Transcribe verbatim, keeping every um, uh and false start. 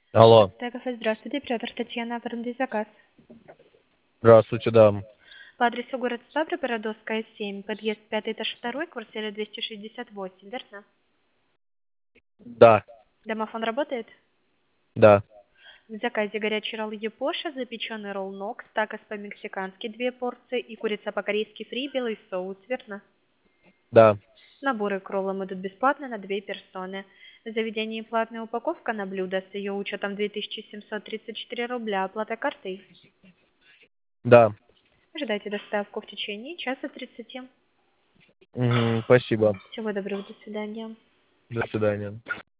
Алло, Тегофест, здравствуйте, оператор Татьяна, оформить заказ. здравствуйте, да. По адресу город Ставрополь, Родовская, семь, подъезд пятый, этаж второй, квартира двести шестьдесят восемь, верно? Да, Домофон работает? да, В заказе горячий ролл Япоша, запеченный ролл Нокс, такос по-мексикански две порции и курица по-корейски фри, белый соус, верно? да. Наборы к роллам идут бесплатно на две персоны. В заведении платная упаковка на блюдо с ее учетом две тысячи семьсот тридцать четыре рубля, оплата картой. Да. Ожидайте доставку в течение часа тридцати. Мгм, спасибо. Всего доброго, до свидания. До свидания.